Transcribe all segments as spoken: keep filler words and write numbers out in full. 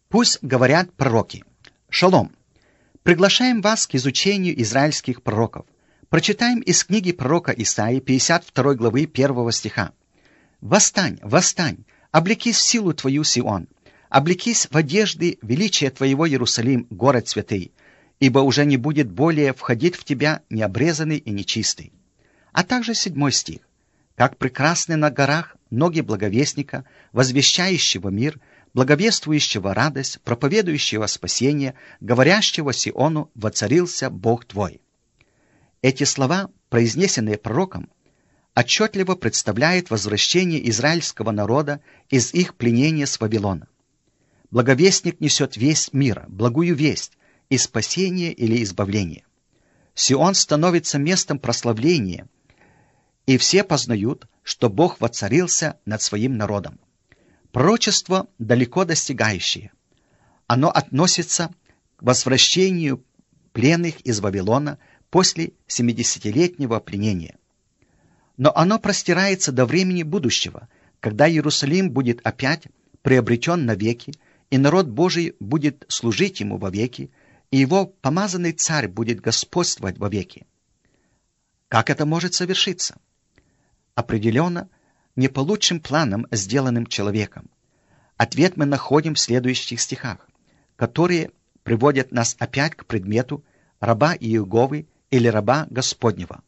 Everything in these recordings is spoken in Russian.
Пусть говорят пророки. Шалом! Приглашаем вас к изучению израильских пророков. Прочитаем из книги пророка Исаии пятьдесят второй главы первого стиха. «Восстань, восстань, облекись в силу твою, Сион, облекись в одежды величия твоего, Иерусалим, город святый, ибо уже не будет более входить в тебя необрезанный и нечистый». А также седьмой стих. «Как прекрасны на горах ноги благовестника, возвещающего мир, благовествующего радость, проповедующего спасение, говорящего Сиону: воцарился Бог твой». Эти слова, произнесенные пророком, отчетливо представляют возвращение израильского народа из их пленения с Вавилона. Благовестник несет весть мира, благую весть, и спасение или избавление. Сион становится местом прославления, и все познают, что Бог воцарился над своим народом. Пророчество далеко достигающее. Оно относится к возвращению пленных из Вавилона после семидесятилетнего пленения. Но оно простирается до времени будущего, когда Иерусалим будет опять приобретен навеки, и народ Божий будет служить ему вовеки, и его помазанный царь будет господствовать вовеки. Как это может совершиться? Определенно, не по лучшим планам, сделанным человеком. Ответ мы находим в следующих стихах, которые приводят нас опять к предмету раба Иеговы или раба Господнего.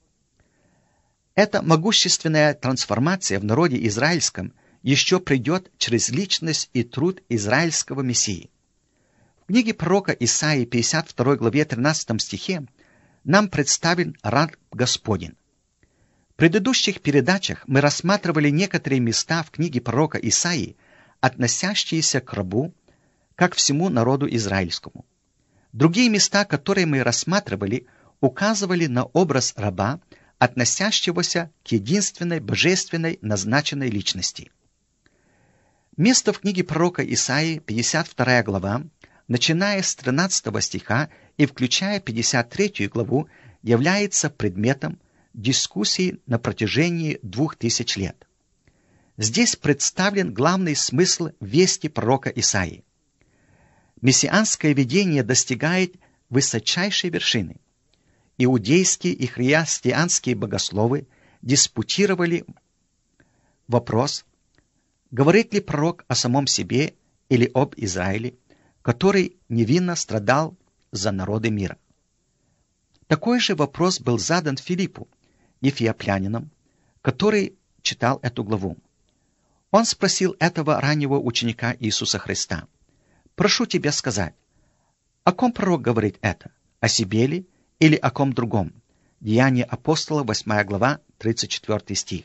Эта могущественная трансформация в народе израильском еще придет через личность и труд израильского Мессии. В книге пророка Исаии пятьдесят второй главе тринадцатом стихе нам представлен раб Господень. В предыдущих передачах мы рассматривали некоторые места в книге пророка Исаии, относящиеся к рабу, как всему народу израильскому. Другие места, которые мы рассматривали, указывали на образ раба, относящегося к единственной божественной назначенной личности. Место в книге пророка Исаии, пятьдесят вторая глава, начиная с тринадцатого стиха и включая пятьдесят третью главу, является предметом дискуссии на протяжении двух тысяч лет. Здесь представлен главный смысл вести пророка Исаии. Мессианское видение достигает высочайшей вершины. Иудейские и христианские богословы диспутировали вопрос, говорит ли пророк о самом себе или об Израиле, который невинно страдал за народы мира. Такой же вопрос был задан Филиппу, ефиоплянином, который читал эту главу. Он спросил этого раннего ученика Иисуса Христа: «Прошу тебя сказать, о ком пророк говорит это, о себе ли или о ком другом?» Деяния апостола, восьмая глава, тридцать четвёртый стих.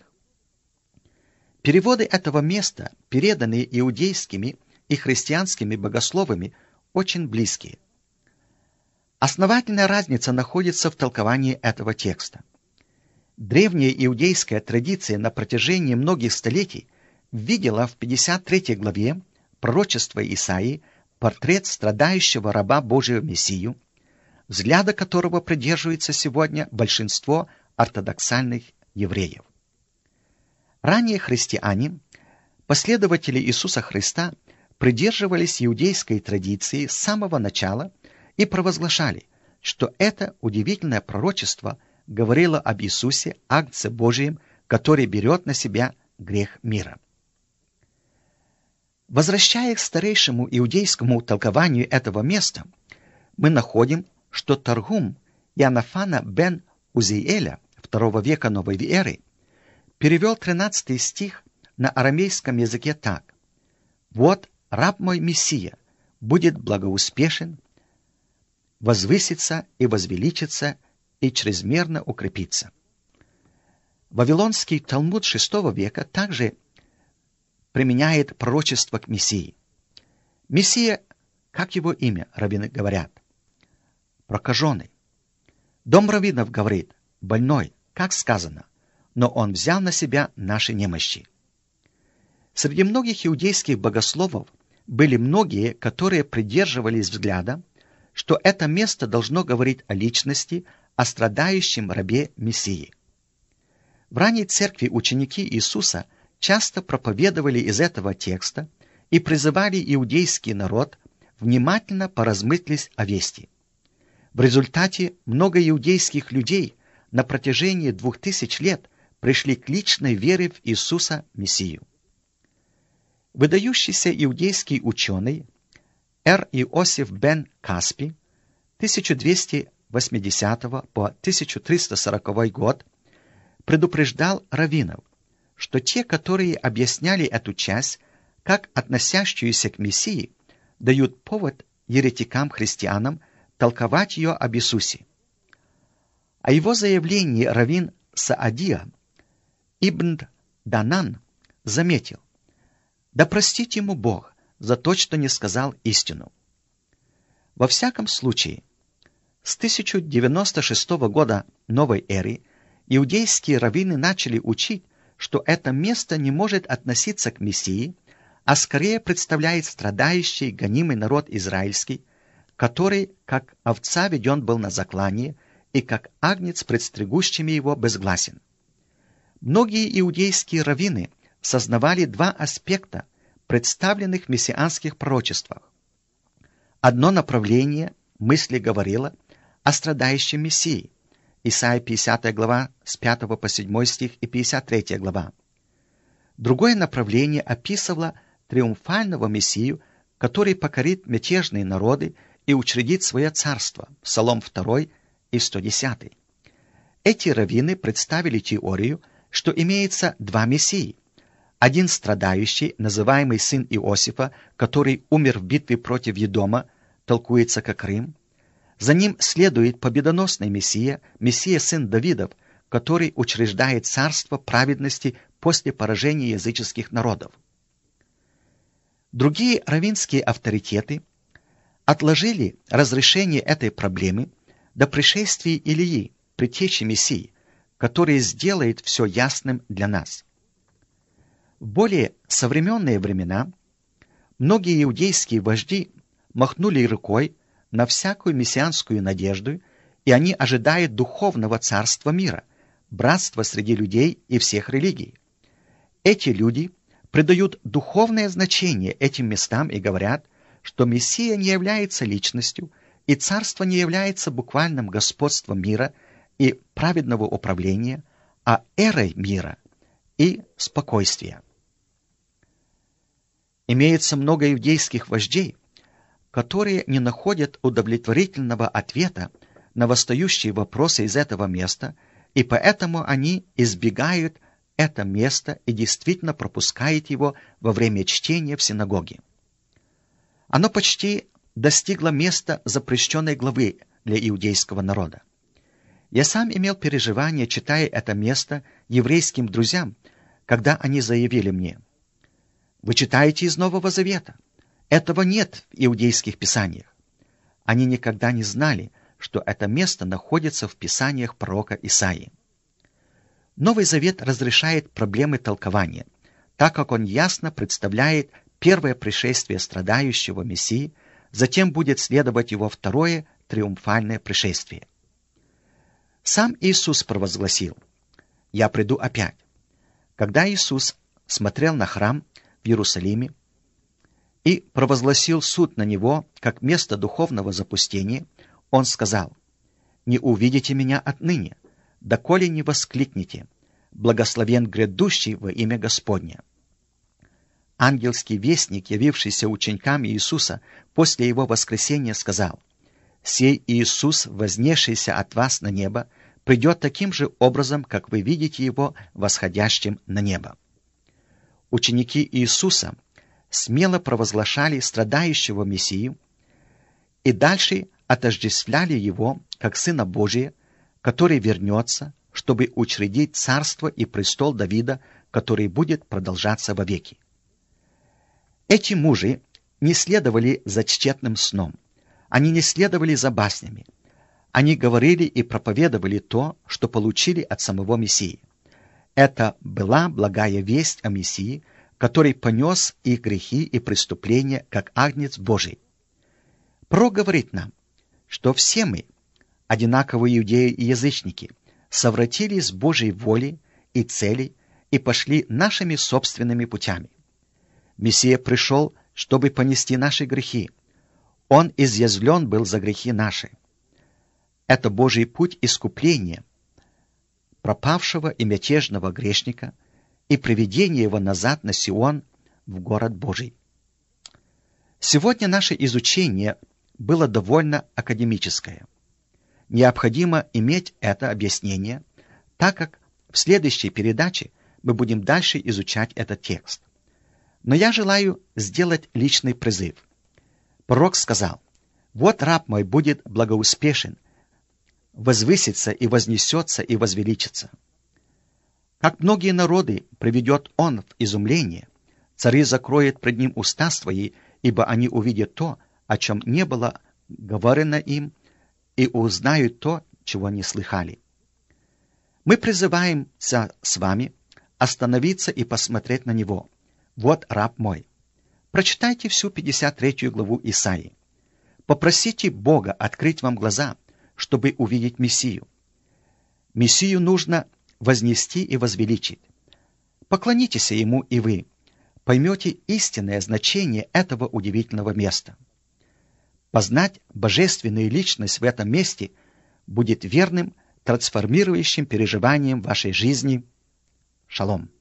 Переводы этого места, переданные иудейскими и христианскими богословами, очень близкие. Основательная разница находится в толковании этого текста. Древняя иудейская традиция на протяжении многих столетий видела в пятьдесят третьей главе пророчества Исаии портрет страдающего раба Божьего Мессию, взгляда которого придерживается сегодня большинство ортодоксальных евреев. Ранее христиане, последователи Иисуса Христа, придерживались иудейской традиции с самого начала и провозглашали, что это удивительное пророчество говорило об Иисусе, Агнце Божием, который берет на себя грех мира. Возвращаясь к старейшему иудейскому толкованию этого места, мы находим, что Таргум Иоаннафана бен Узиэля второго века новой эры перевел тринадцатый стих на арамейском языке так: «Вот раб мой Мессия будет благоуспешен, возвысится и возвеличится и чрезмерно укрепится». Вавилонский Талмуд шестого века также применяет пророчество к Мессии. Мессия, как его имя, раввины говорят? Прокаженный. Дом раввинов говорит: больной, как сказано, но он взял на себя наши немощи. Среди многих иудейских богословов были многие, которые придерживались взгляда, что это место должно говорить о личности, о страдающем рабе Мессии. В ранней церкви ученики Иисуса часто проповедовали из этого текста и призывали иудейский народ внимательно поразмыслить о вести. В результате много иудейских людей на протяжении двух тысяч лет пришли к личной вере в Иисуса Мессию. Выдающийся иудейский ученый Р. Иосиф бен Каспи тысяча двести восьмидесятого по тысяча триста сороковой год предупреждал раввинов, что те, которые объясняли эту часть как относящуюся к Мессии, дают повод еретикам-христианам толковать ее об Иисусе. О его заявлении раввин Саадия ибн Данан заметил: «Да простит ему Бог за то, что не сказал истину». Во всяком случае, с тысяча девяносто шестого года новой эры иудейские раввины начали учить, что это место не может относиться к Мессии, а скорее представляет страдающий, гонимый народ израильский, который, как овца, веден был на заклание, и как агнец пред стригущими его безгласен. Многие иудейские раввины сознавали два аспекта, представленных в мессианских пророчествах. Одно направление мысли говорило о страдающем Мессии, Исайя пятидесятая глава с пятого по седьмой стих и пятьдесят третья глава. Другое направление описывало триумфального Мессию, который покорит мятежные народы и учредит свое царство, Псалом второй и сто десятый. Эти раввины представили теорию, что имеется два Мессии. Один страдающий, называемый сын Иосифа, который умер в битве против Едома, толкуется как Рим. За ним следует победоносный Мессия, Мессия сын Давидов, который учреждает царство праведности после поражения языческих народов. Другие раввинские авторитеты отложили разрешение этой проблемы до пришествия Илии, предтечи Мессии, который сделает все ясным для нас. В более современные времена многие иудейские вожди махнули рукой на всякую мессианскую надежду, и они ожидают духовного царства мира, братства среди людей и всех религий. Эти люди придают духовное значение этим местам и говорят, что Мессия не является личностью, и царство не является буквальным господством мира и праведного управления, а эрой мира и спокойствия. Имеется много иудейских вождей, которые не находят удовлетворительного ответа на восстающие вопросы из этого места, и поэтому они избегают это место и действительно пропускают его во время чтения в синагоге. Оно почти достигло места запрещенной главы для иудейского народа. Я сам имел переживание, читая это место еврейским друзьям, когда они заявили мне: «Вы читаете из Нового Завета. Этого нет в иудейских писаниях». Они никогда не знали, что это место находится в писаниях пророка Исаии. Новый Завет разрешает проблемы толкования, так как он ясно представляет первое пришествие страдающего Мессии, затем будет следовать его второе триумфальное пришествие. Сам Иисус провозгласил: «Я приду опять». Когда Иисус смотрел на храм в Иерусалиме и провозгласил суд на него как место духовного запустения, он сказал: «Не увидите меня отныне, доколе не воскликнете: благословен грядущий во имя Господне». Ангельский вестник, явившийся ученикам Иисуса после его воскресения, сказал: «Сей Иисус, вознесшийся от вас на небо, придет таким же образом, как вы видите его восходящим на небо». Ученики Иисуса смело провозглашали страдающего Мессию и дальше отождествляли его как Сына Божия, который вернется, чтобы учредить царство и престол Давида, который будет продолжаться вовеки. Эти мужи не следовали за тщетным сном, они не следовали за баснями. Они говорили и проповедовали то, что получили от самого Мессии. Это была благая весть о Мессии, который понес их грехи и преступления, как агнец Божий. Пророк говорит нам, что все мы, одинаковые иудеи и язычники, совратились с Божьей воли и целей и пошли нашими собственными путями. Мессия пришел, чтобы понести наши грехи. Он изъязвлен был за грехи наши. Это Божий путь искупления пропавшего и мятежного грешника и приведения его назад на Сион, в город Божий. Сегодня наше изучение было довольно академическое. Необходимо иметь это объяснение, так как в следующей передаче мы будем дальше изучать этот текст. Но я желаю сделать личный призыв. Пророк сказал: «Вот раб мой будет благоуспешен, возвысится и вознесется и возвеличится. Как многие народы приведет он в изумление, цари закроют пред ним уста свои, ибо они увидят то, о чем не было говорено им, и узнают то, чего не слыхали». Мы призываемся с вами остановиться и посмотреть на него. Вот раб мой. Прочитайте всю пятьдесят третью главу Исаии. Попросите Бога открыть вам глаза, чтобы увидеть Мессию. Мессию нужно вознести и возвеличить. Поклонитесь ему и вы поймете истинное значение этого удивительного места. Познать божественную личность в этом месте будет верным трансформирующим переживанием вашей жизни. Шалом.